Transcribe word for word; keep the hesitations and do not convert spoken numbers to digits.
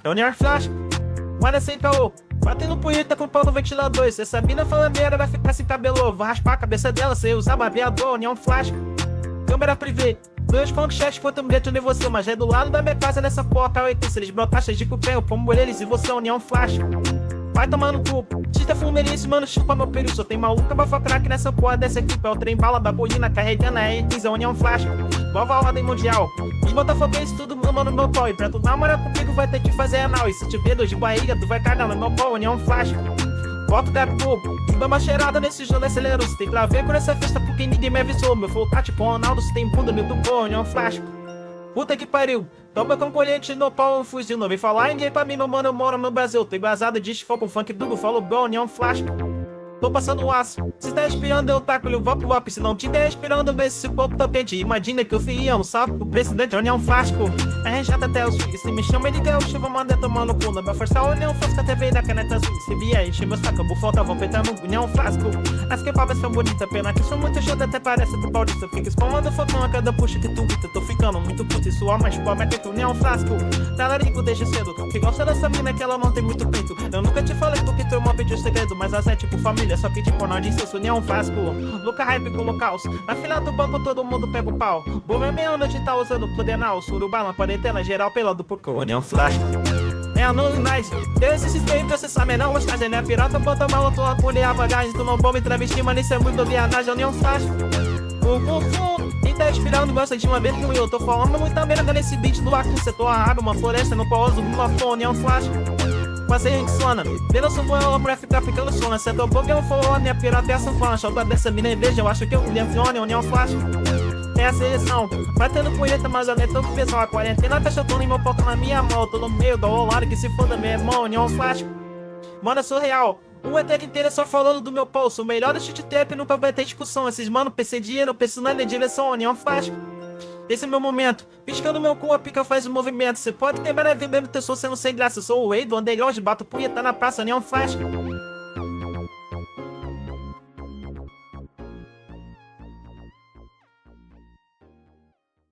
É o Neon Flash. Manda sem caô. Batendo punheta com o pau no ventilador. Se essa mina fala merda, vai ficar sem cabelo. Vou raspar a cabeça dela sem usar barbeador. Neon Flash. Câmera privê. Dois funk chats quanto um dentro de você. Mas é do lado da minha casa nessa porta. oito, se eles brotar cheios de cupé, eu como eles e você é o Neon Flash. Vai tomar no cu. Tita fumerice, mano, chupa meu peru. Só tem maluca, bafa crack nessa porra dessa equipe. É o trem bala da boina carregando a E três, é o Neon Flash. Nova ordem mundial. Os botafoguenses tudo mamando no meu pau. E pra tu namorar comigo vai ter que fazer anal. E se tiver dor de barriga, tu vai cagar no meu pau, o Neon Flash. Bota o gato fogo. Dá uma cheirada nesse jogo acelerou. Você tem que ver com essa festa porque ninguém me avisou. Meu flow tá tipo Ronaldo, se tem bunda no YouTube, o Neon Flash. Puta que pariu, toma com colhente no pau, um fuzil. Não vem falar ninguém pra mim, meu mano, eu moro no Brasil. Tô embasado de foco, funk, tudo, falou bom, Neon Flash. Tô passando aço, se tá respirando eu taco, eu vou pro up. Se não tiver respirando, vê se o corpo tá quente. Imagina que eu fui um salve pro presidente, o Neon Flash. Arranjado até os filhos, se me chama ele quer o chuva, manda tomar no cu. Não vai forçar o Neon Flash, que a T V da caneta azul. Se vier, enche meu saco, eu vou faltar, vou peitar no Neon Flash. As que papas são bonitas, pena que sou muito chata, até parece do paulista. Fica espalmando fogão a cada puxa que tu grita. Tô ficando muito puto e suor, mas pô, vai ter que o Neon Flash. Talarico desde cedo, que gosta dessa mina que ela não tem muito peito. Eu nunca te falei porque tu irmão pediu segredo, mas as é tipo família. Só que tipo, nós disse isso, Neon Flasco. Luca Hype com Locaus. Na fila do banco todo mundo pega o pau. Boa meia noite tá usando Pludenal. Surubá na quarentena geral pelado por cor. Neon Flash. É a no nice. Eu esse sistema pra você saber não gostar. Né? Pirata bota mal, tô a colher a bagagem. Tu não bomba e travesti, mas isso é muito viadagem. É o Neon Flash. Uh, uh, uh. E tá inspirando, gosta de uma vez com eu. Tô falando muita merda nesse beat do Acun. Setor a raba, uma floresta no pauso, uma flor, Neon Flash. Quase Ringsona, pelo som ela pra ficar ficando sona. Se eu pouco eu for, minha pirata é a sanfona. Choca dessa mina em vez, eu acho que eu me afione, o Neon Flash. É a seleção, batendo punheta, mas eu nem tô com pessoal. A quarentena tá chutando em meu foco na minha mão. Tô no meio do rolado que se foda, meu irmão, o Neon Flash. Mano, é surreal. O eterno inteiro é só falando do meu pulso. O melhor do shit trap nunca vai ter discussão. Esses mano, pensei dinheiro, penso na direção, o Neon Flash. Esse é meu momento, piscando meu cu, a pica faz o movimento. Cê pode ter maravilha mesmo, teu som sendo sem graça. Eu sou o rei do underground, bato punheta na praça, Neon Flash.